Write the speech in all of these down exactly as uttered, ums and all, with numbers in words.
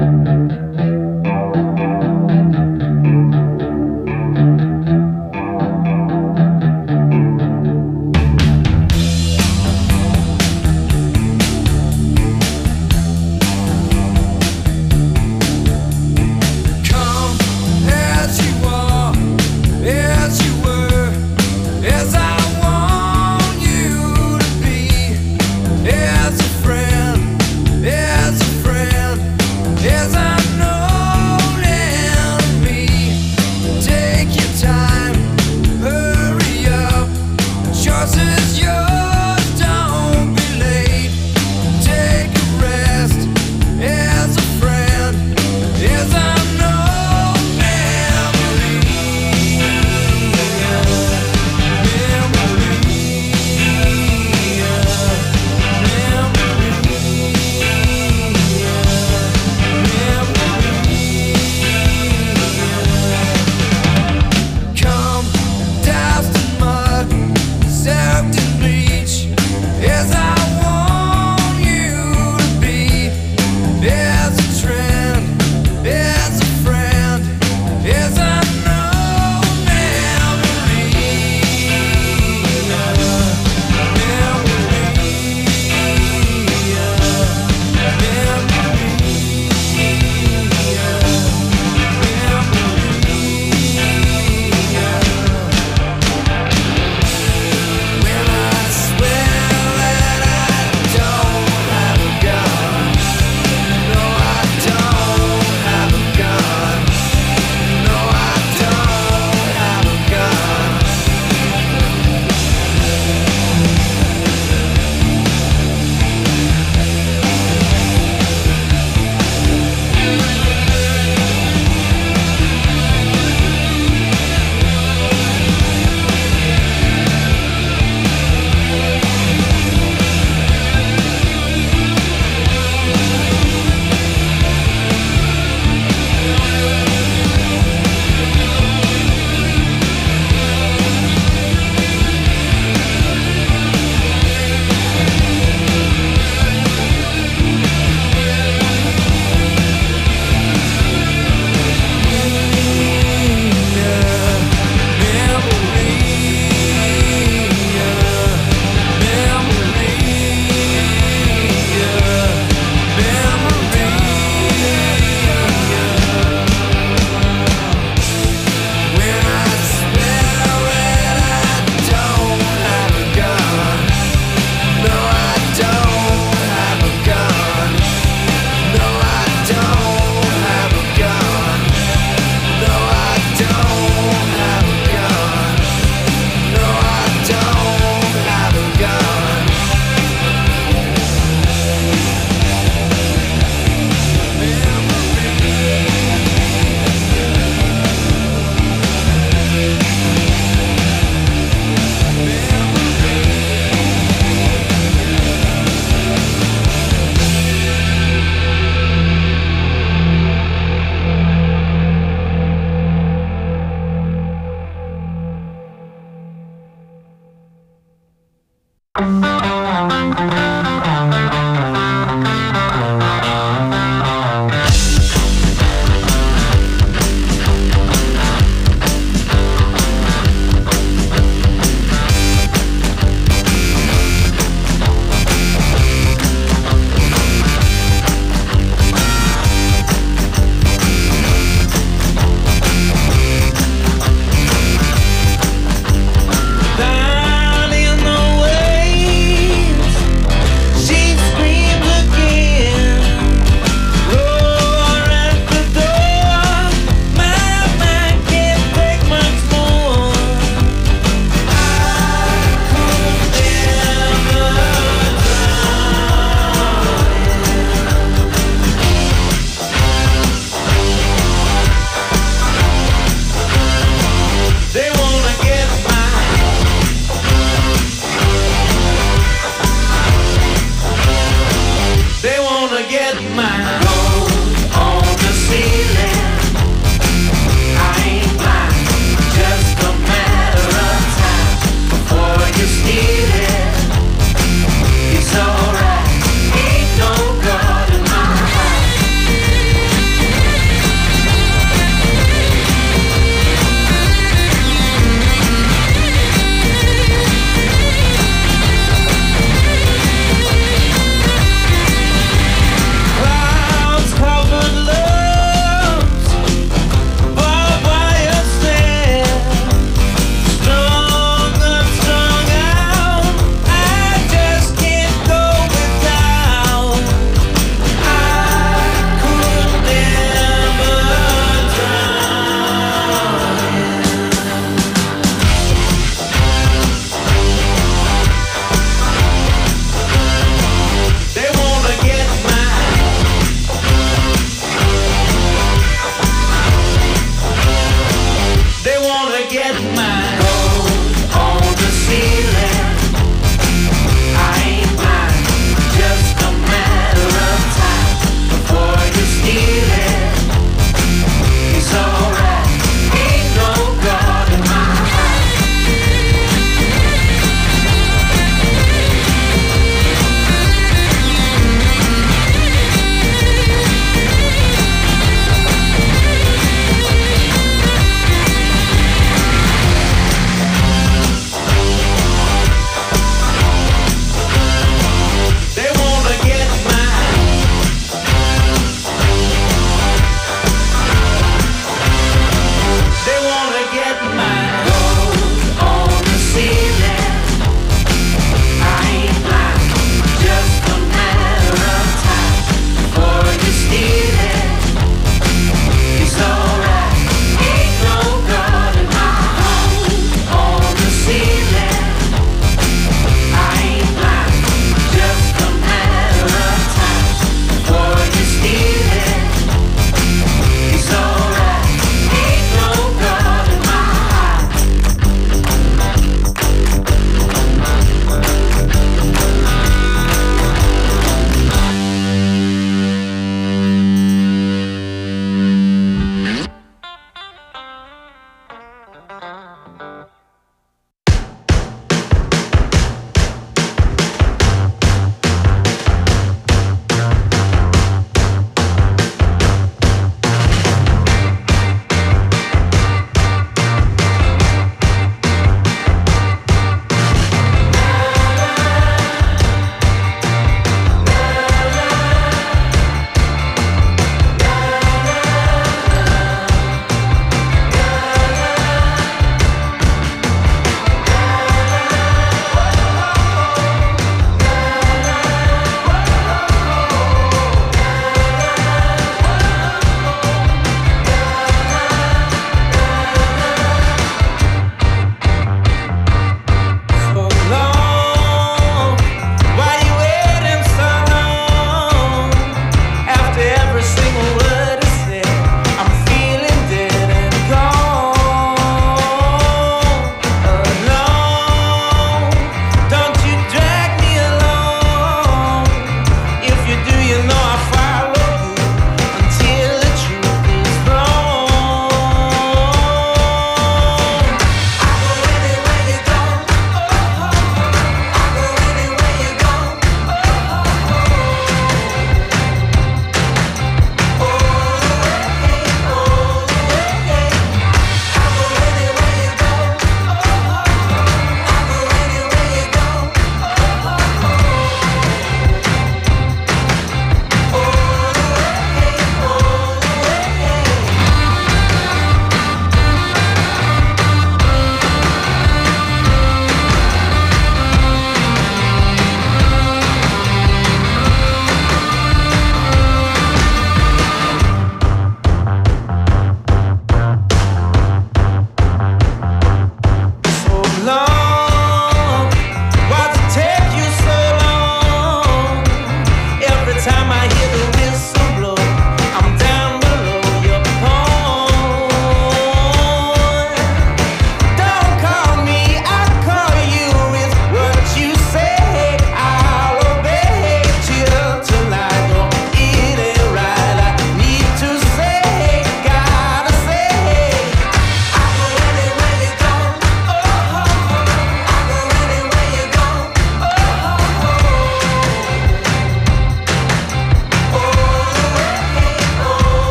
As a friend, as a friend, as I know.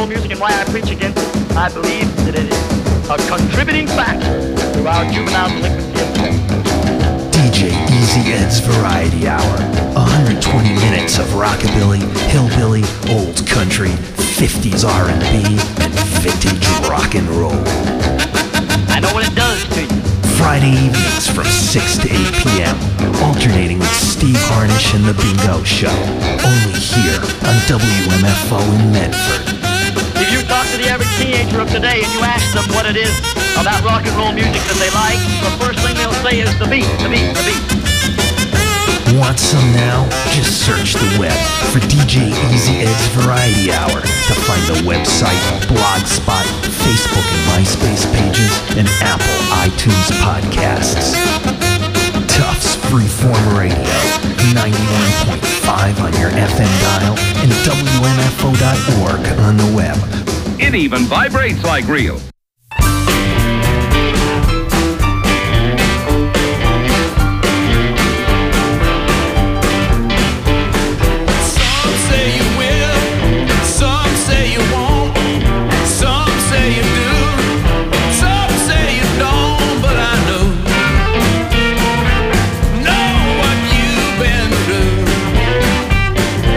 roll music and why I preach against it, I believe that it is a contributing factor to our juvenile delinquency of today. D J Easy Ed's Variety Hour. one hundred twenty minutes of rockabilly, hillbilly, old country, fifties R and B, and vintage rock and roll. I know what it does to you. Friday evenings from six to eight p.m. Alternating with Steve Harnish and The Bingo Show. Only here on W M F O in Medford. If you talk to the average teenager of today and you ask them what it is about rock and roll music that they like, the first thing they'll say is the beat, the beat, the beat. Want some now? Just search the web for D J Easy Ed's Variety Hour to find the website, Blogspot, Facebook and MySpace pages, and Apple iTunes podcasts. Tufts Freeform Radio, ninety-one point five on your F M dial, and W M F O dot org on the web. It even vibrates like real.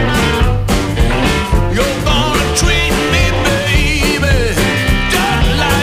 You're gonna treat me, baby, just like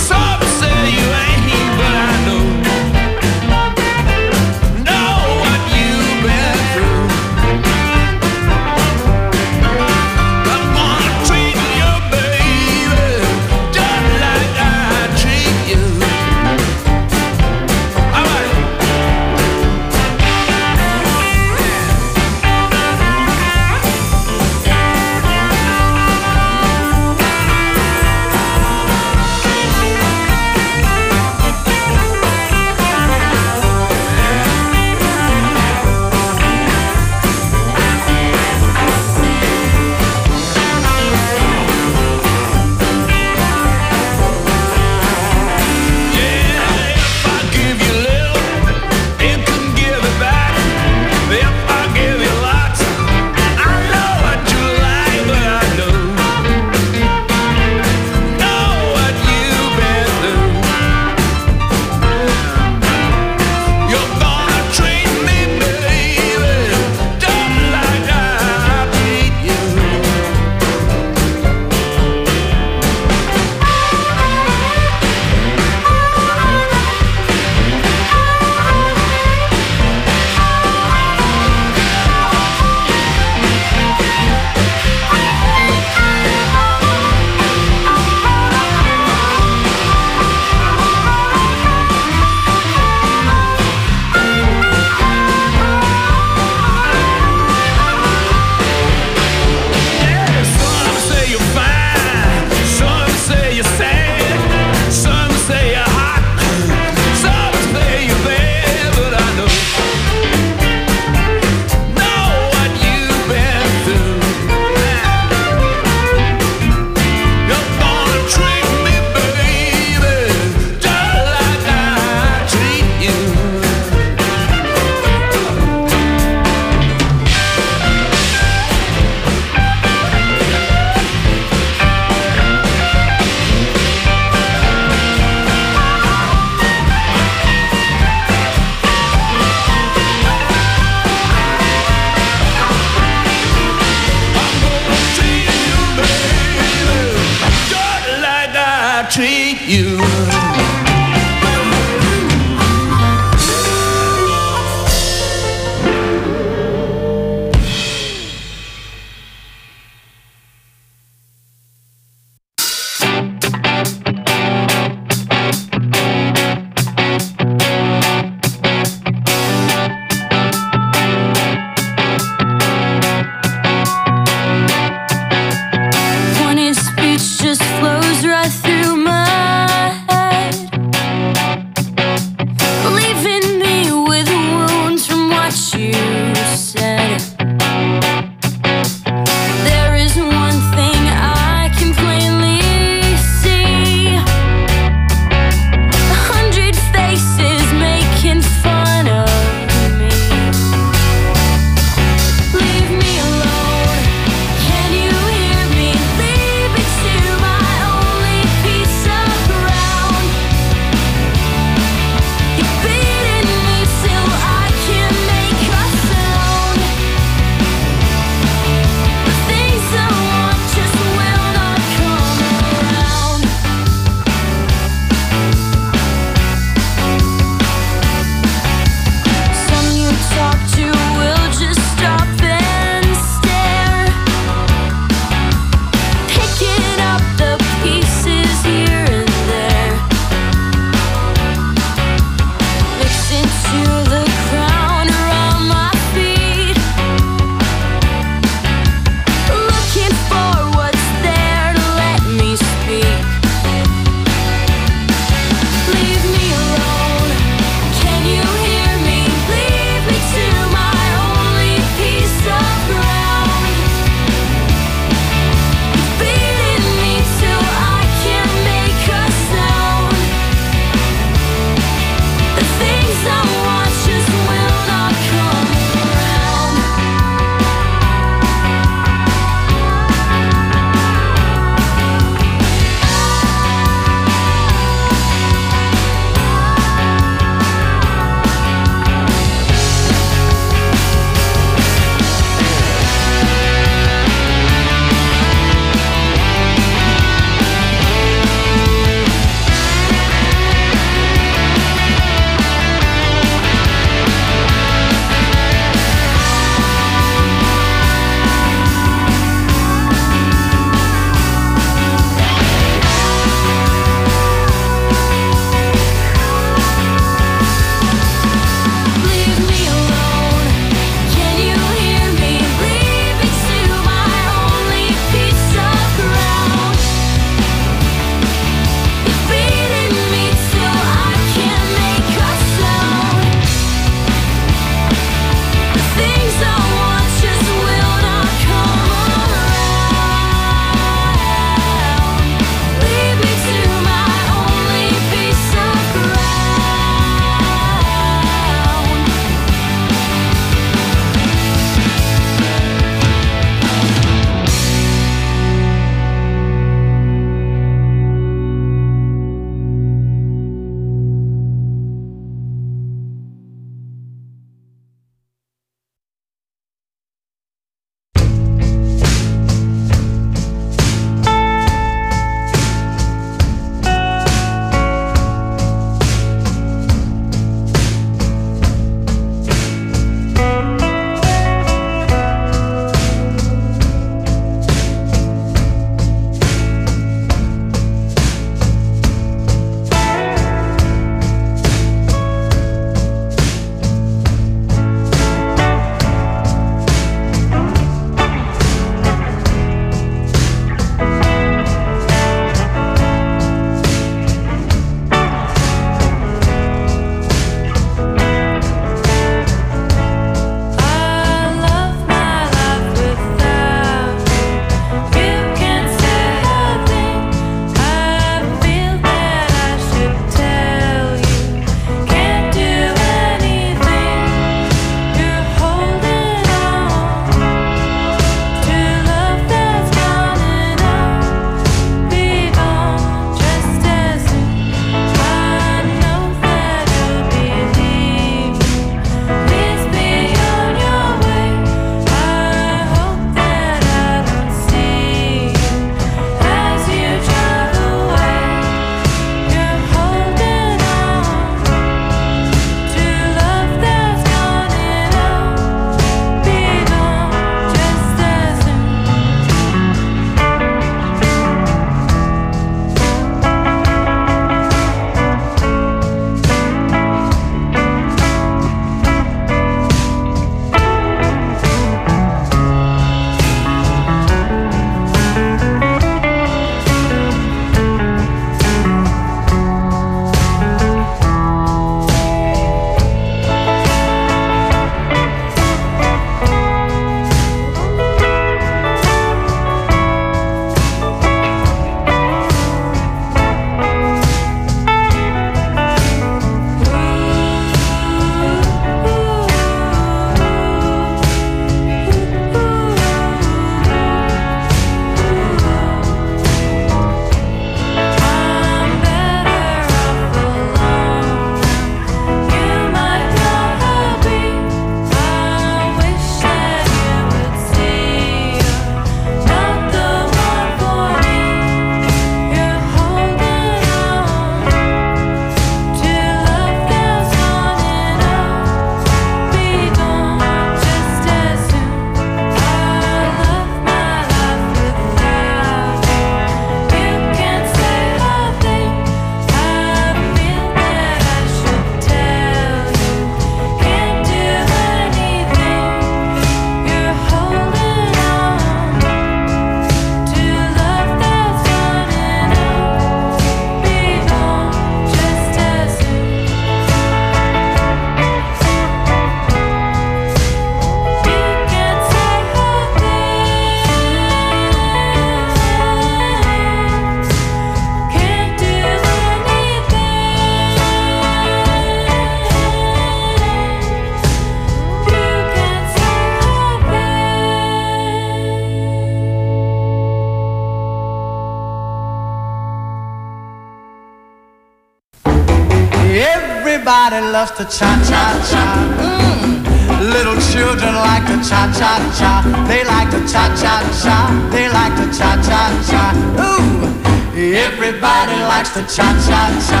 Everybody loves to cha-cha-cha. Mm. Little children like to cha-cha-cha. They like to cha-cha-cha. They like to cha-cha-cha. Ooh, everybody likes to cha-cha-cha.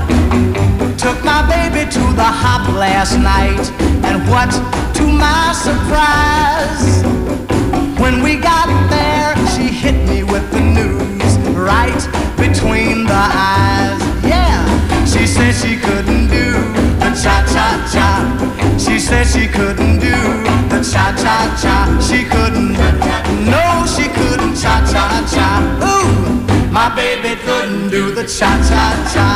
Took my baby to the hop last night, and what to my surprise, when we got there, she hit me with the news right between the eyes. Yeah, she said she couldn't do the cha-cha-cha. She said she couldn't do the cha-cha-cha. She couldn't, no, she couldn't cha-cha-cha. Ooh, my baby couldn't do the cha-cha-cha.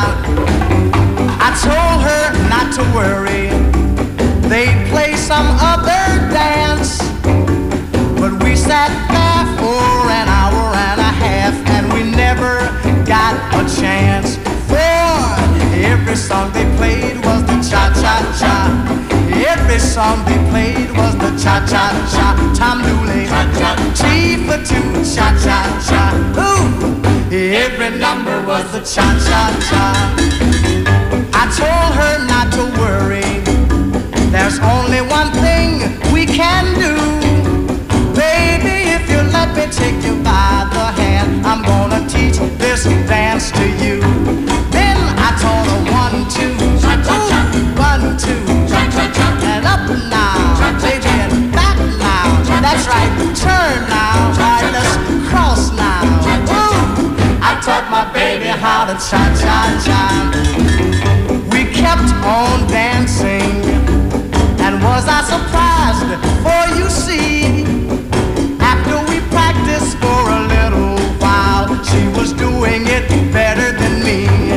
I told her not to worry, they'd play some other dance. But we sat there for an hour and a half, and we never got a chance. For every song they played was the cha-cha-cha. Every song they played was the cha-cha-cha. Tom Dooley, T for two, cha-cha-cha. Ooh, every number was the cha-cha-cha. I told her not to worry, there's only one thing we can do. Baby, if you let me take you by the hand, I'm gonna teach this dance to you. Then I taught her one, two, ooh, one, two, and up now, baby, and back now. That's right, turn now, right, let's cross now. Ooh, I taught my baby how to cha-cha-cha. We kept on dancing, and was I surprised? For you see, after we practiced for a little while, she was doing it better than me.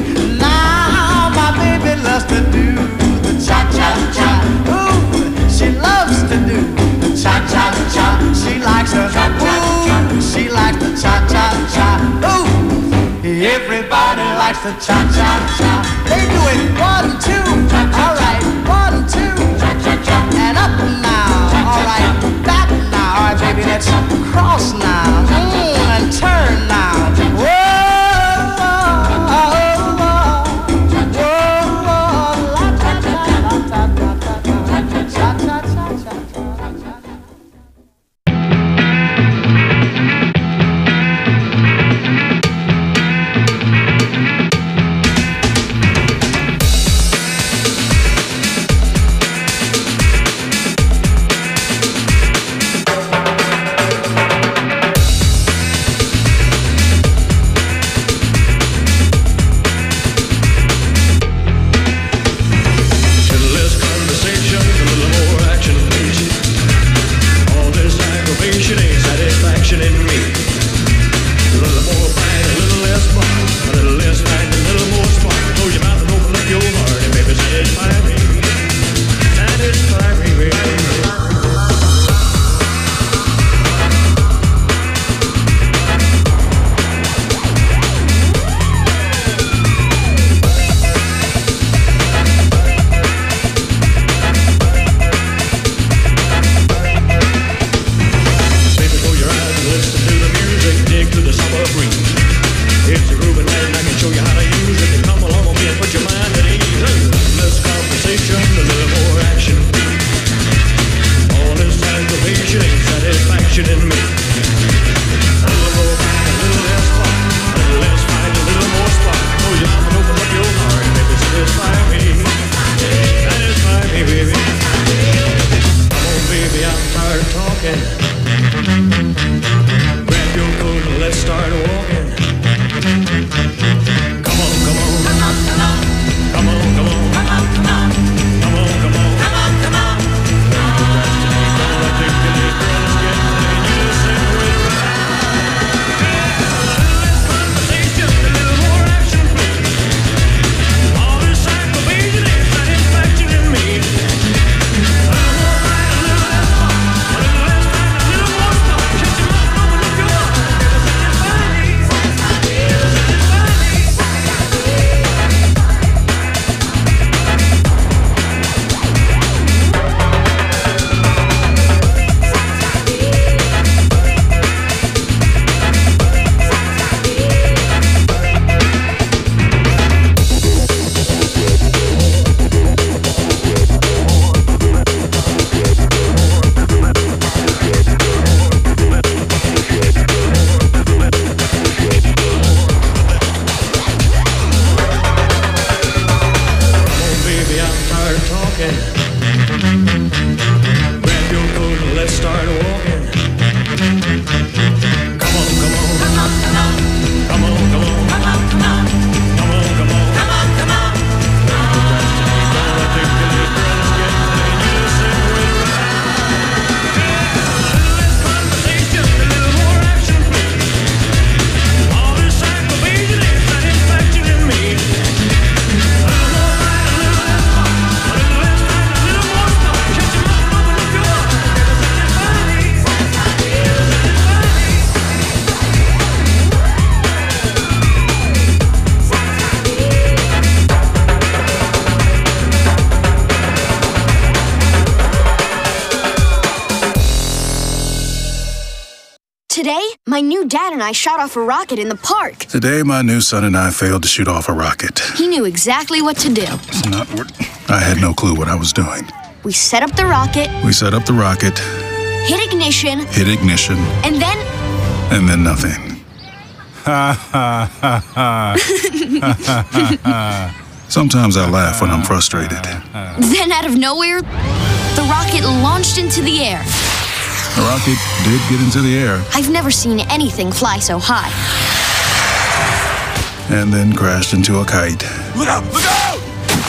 Now my baby loves to do the cha-cha-cha. Ooh, she loves to do the cha-cha-cha. She likes her, ooh, she likes the cha-cha-cha. Ooh, everybody likes the cha-cha-cha. They do it one, two, all right, one, two, and up now, all right, back now, all right, baby, let's cross now, mm, and turn now. Whoa, oh, oh, oh, oh, la ta ta ta ta ta cha cha cha cha cha. Today, my new dad and I shot off a rocket in the park. Today, my new son and I failed to shoot off a rocket. He knew exactly what to do. It's not what... I had no clue what I was doing. We set up the rocket. We set up the rocket. Hit ignition. Hit ignition. And then... And then nothing. Ha ha ha ha. Sometimes I laugh when I'm frustrated. Then out of nowhere, the rocket launched into the air. The rocket did get into the air. I've never seen anything fly so high. And then crashed into a kite. Look out! Look out!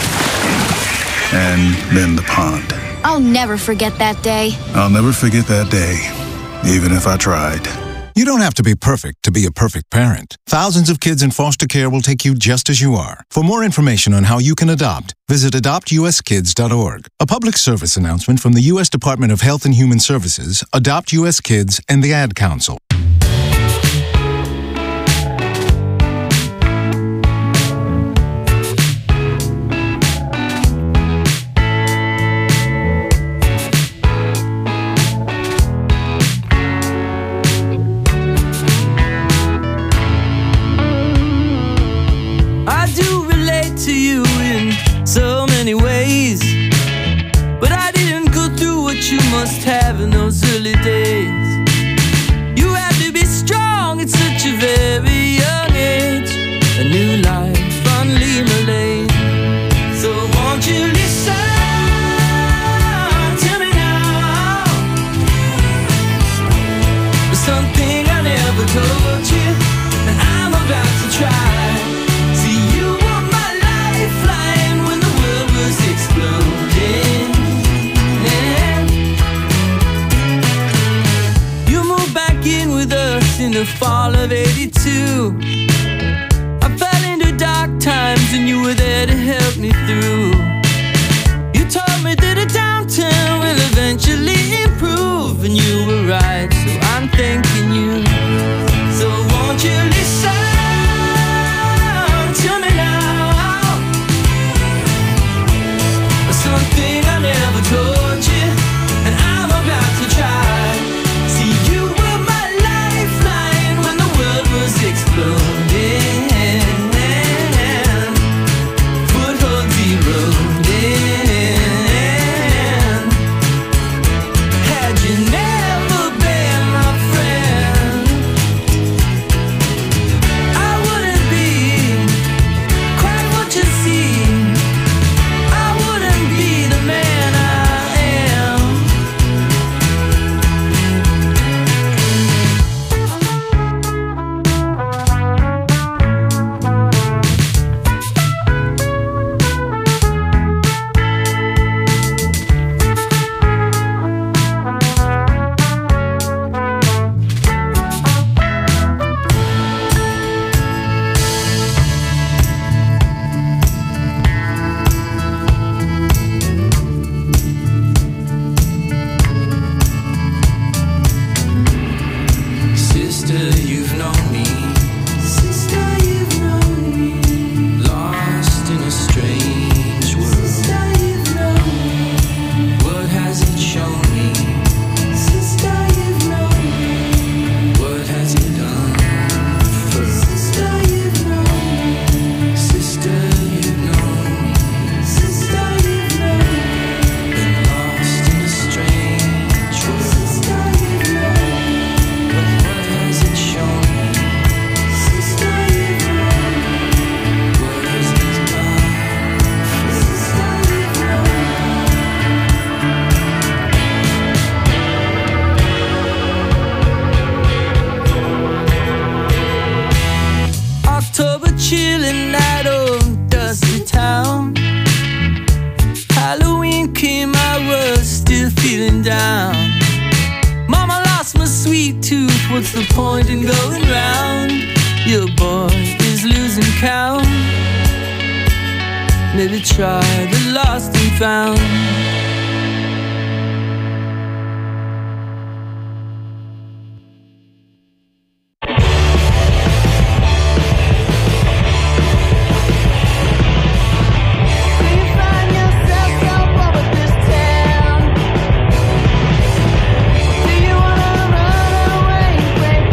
And then the pond. I'll never forget that day. I'll never forget that day, even if I tried. You don't have to be perfect to be a perfect parent. Thousands of kids in foster care will take you just as you are. For more information on how you can adopt, visit adopt u s kids dot org. A public service announcement from the U S Department of Health and Human Services, Adopt U S Kids, and the Ad Council. To you in so many ways, but I didn't go through what you must have in those early days. You had to be strong at such a very young age. A new life on Lima Lane. So won't you listen to me now? There's something I never told you that I'm about to try. In the fall of eighty-two, I fell into dark times and you were there to help me through. You told me that a downturn will eventually improve, and you were right, so I'm thanking you. So won't you listen to me now? Something I never told you, and I'm about to try. See, you were my lifeline when the world was exploding. Footholds eroding. Had you never been my friend, I wouldn't be quite what you see. I wouldn't be the man I am. Sister, you've known me. Sister, you've known me. Lost in a strange world. Sister, you've known me. What has it shown me? Sister, you've known me. What has it done for? Sister, you've known me. Sister, you've known me. Sister, you've known me. Been lost in a strange world. Sister, you've known me. What has it shown me? Sister, you've known me. What has it done for? Sister, you've known me. October chilling night, oh dusty town. Halloween came, I was still feeling down. Mama lost my sweet tooth, what's the point in going round? Your boy is losing count. Maybe try the lost and found. Do you wanna run away, break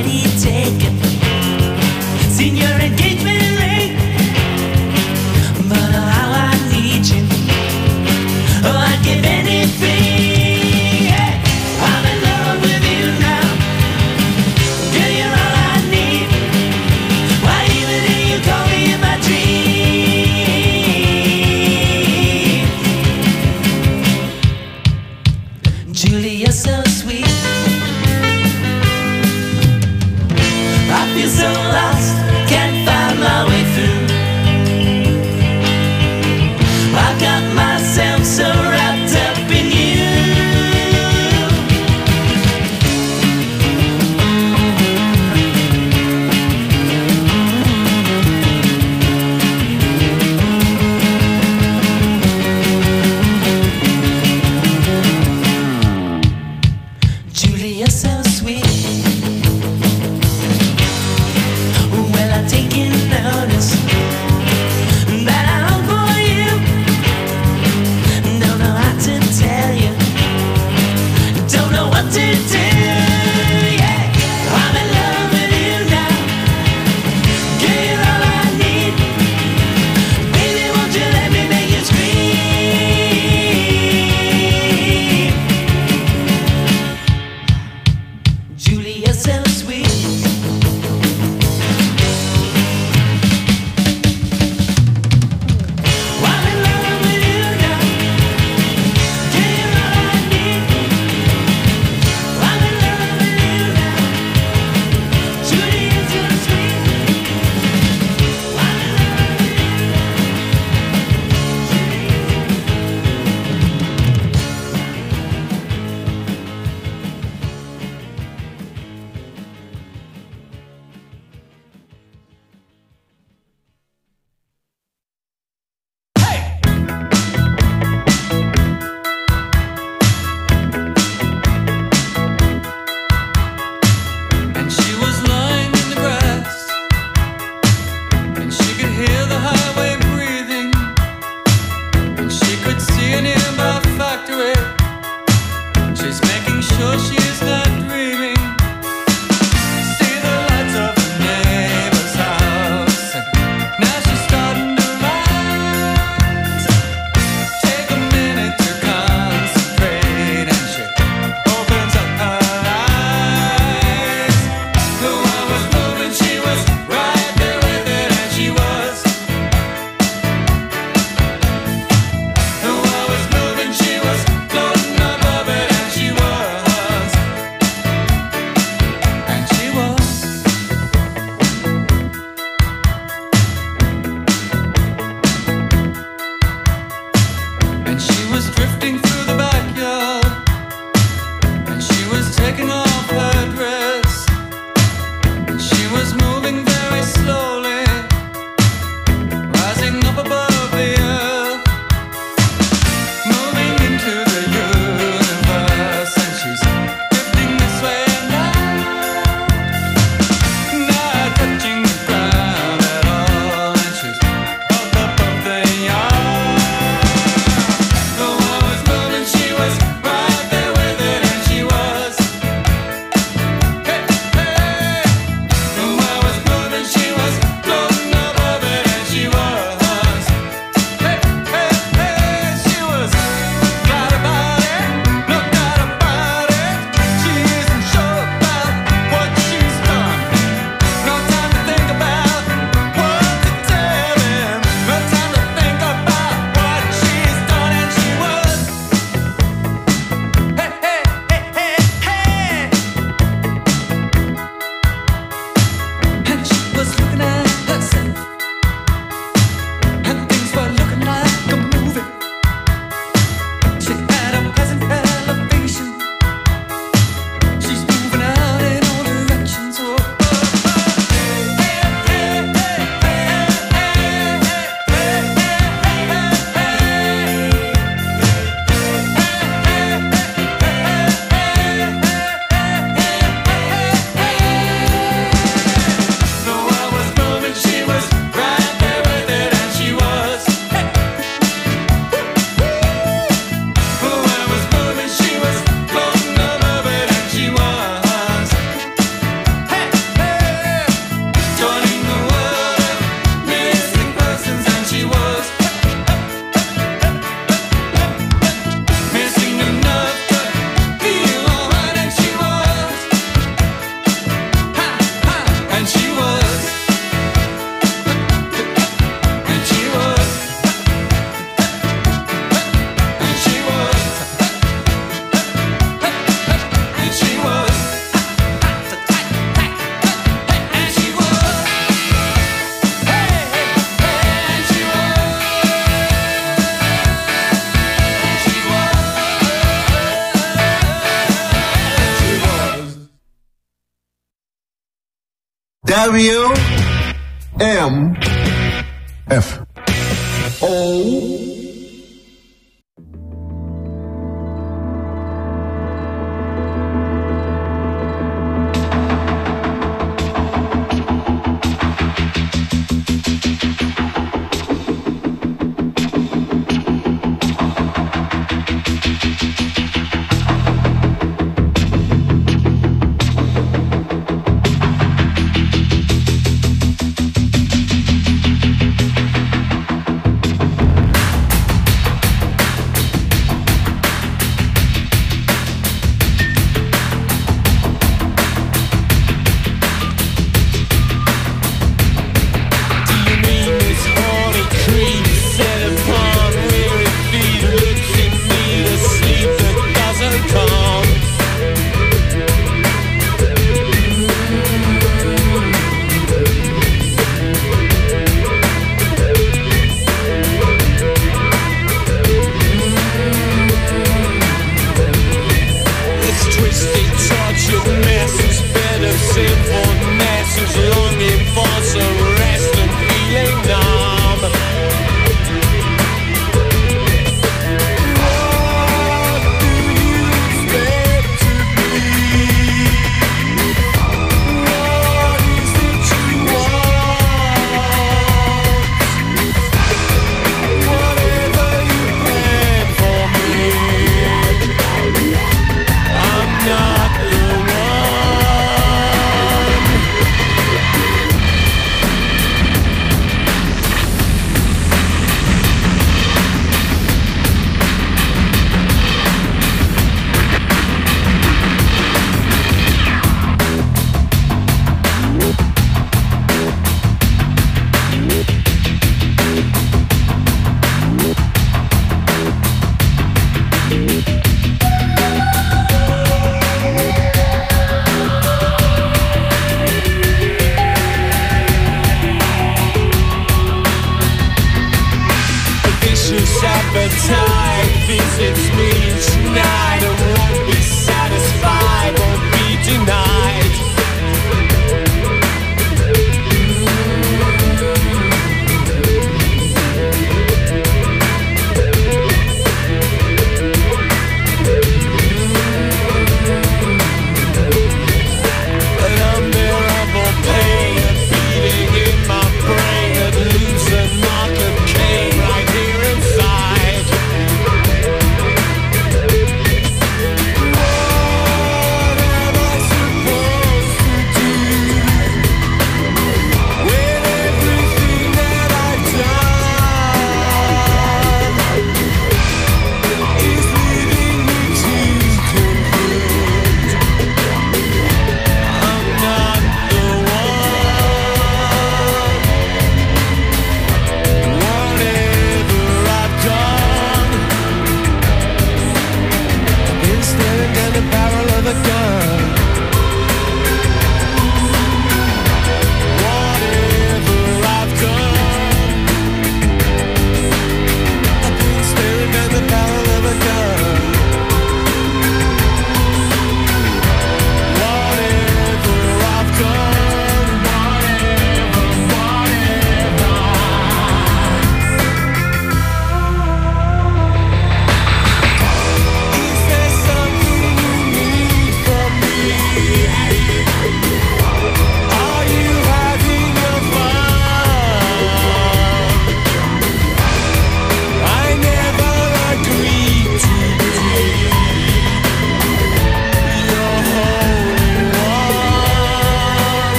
already taken. Seen your engagement ring, but oh, how I need you. Oh, I'd give anything. Yeah, I'm in love with you now. Girl, you're all I need. Why even do you call me in my dream? Julie, you're so sweet. I feel so lost, can't find my way through. I've got myself so wrapped up in you. Julie, you're so sweet. Well, I'm taking notice that I long for you. Don't know how to tell you. Don't know what to do. Yeah, I'm in love with you now. Girl, you're all I need. Baby, won't you let me make you scream? Julie, you're so sweet. I'm in love with you now. Girl, you're all I need. I'm in love with you now. Julie, you're so sweet. I'm in love with you. W M F O.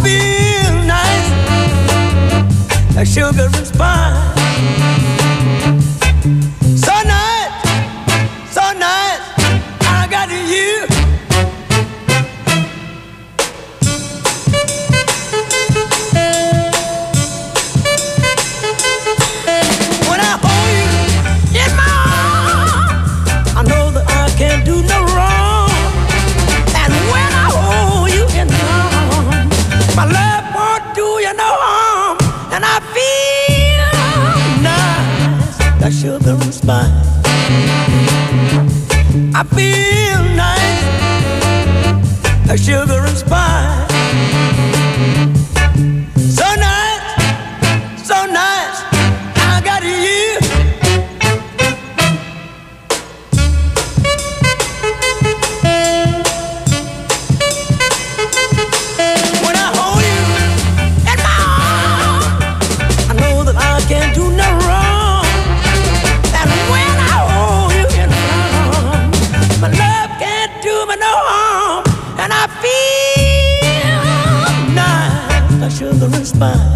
feel nice, like sugar and spice. So nice, so nice, I got you. When I hold you in my arms, I know that I can't do no wrong. And when I hold you in my arms, my love won't do you no harm. And I feel nice, like sugar and spice. I feel nice, like sugar and spice. So nice, so nice, I got you. When I hold you in my arms, I know that I can't do no wrong. And when I hold you in my arms, my love can't do me no harm. And I feel nice, like sugar and spice.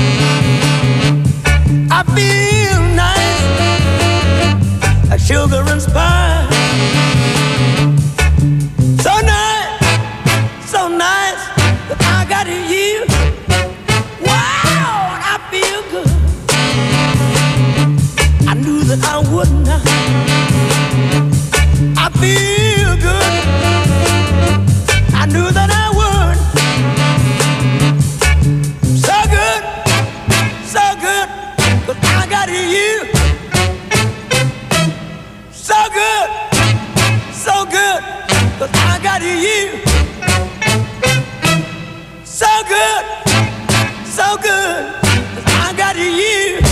I feel nice, like sugar and spice. So nice, so nice, that I got you. Wow, and I feel good. I knew that I would not. I feel good. I knew that I would. So good, so good, but I got you. So good, so good, but I got you. So good, so good, but I got you.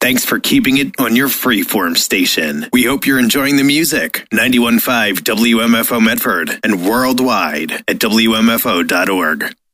Thanks for keeping it on your freeform station. We hope you're enjoying the music. ninety-one point five W M F O Medford and worldwide at W M F O dot org.